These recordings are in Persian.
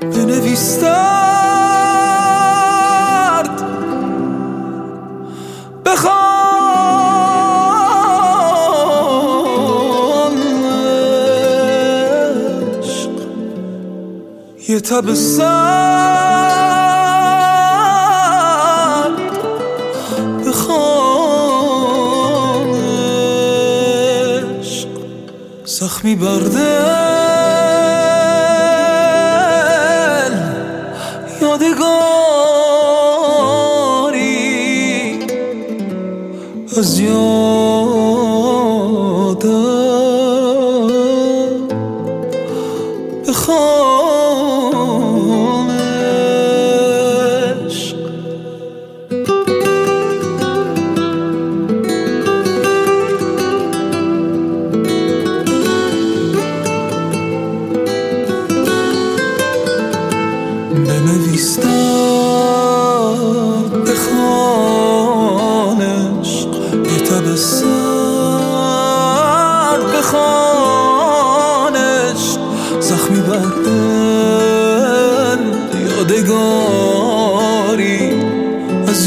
بنویس درد، بخوان عشق. یه تب سرد، بخوان عشق. زخمی بر دل، یادگاری از یادم، بخوان عشق. بنویس درد، بخوان عشق. یه تب سرد، بخوان عشق. زخمی بر دل، یادگاری از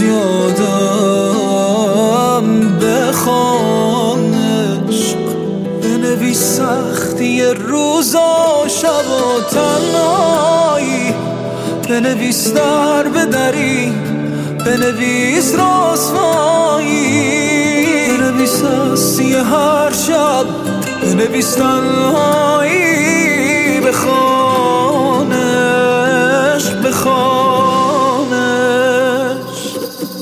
یادم، بخوان عشق. بنویس سختی روزا شب و تنهایی، بنویس در به دری، بنویس رسوایی، بنویس هستی هر شب، بنویس تنهایی، بخوان عشق، بخوان عشق.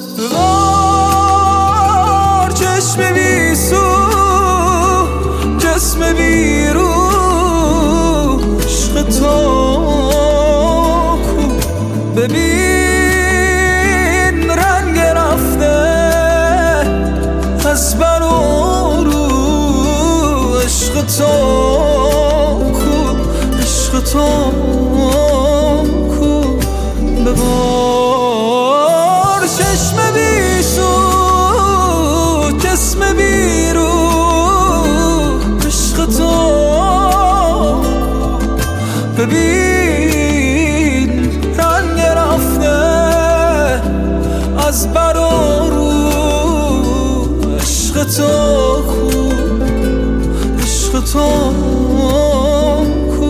ببار چشم بیسو، جسم بیرو، عشق تو ببین رنگ رفته از بر و رو. عشق تو کو، عشق تو کو. ببار چشم بیسو، جسم بیرو، عشق تو ببین رنگ رفته از بر و رو. عشق تو کو، عشق تو کو.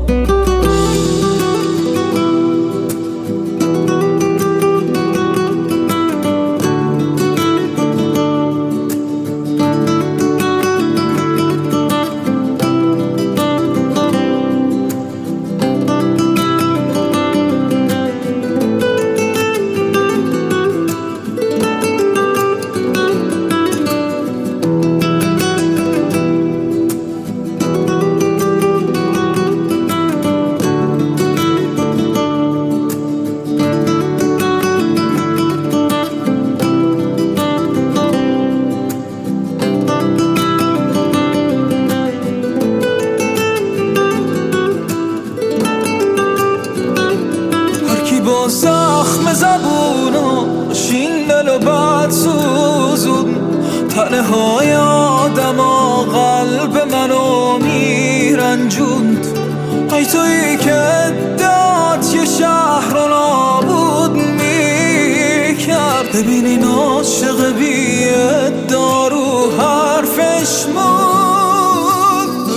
با زخم زبوناش این دل و بد سوزون، تنه های آدم ها قلب منو میرنجوند. ای تویی که ادعات یه شهر رو نابود میکرد. ببین این عاشق بی ادعا رو حرفش موند.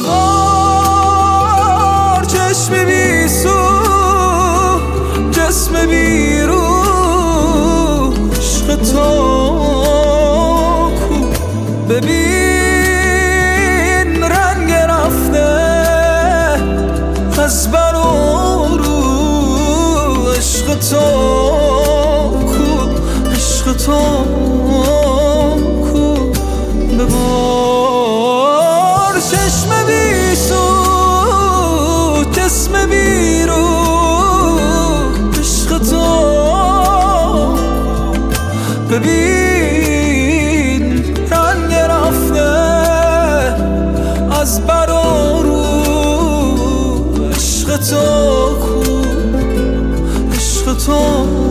بار چشم بیسو، جسم بیرو، عشق تو کو. ببین رنگ رفته از بر و رو. عشق تو کو، عشق تو کو. ببار چشم بیسو، جسم بیرو، ببین رنگ رفته از بر و رو. عشق تو کو، عشق تو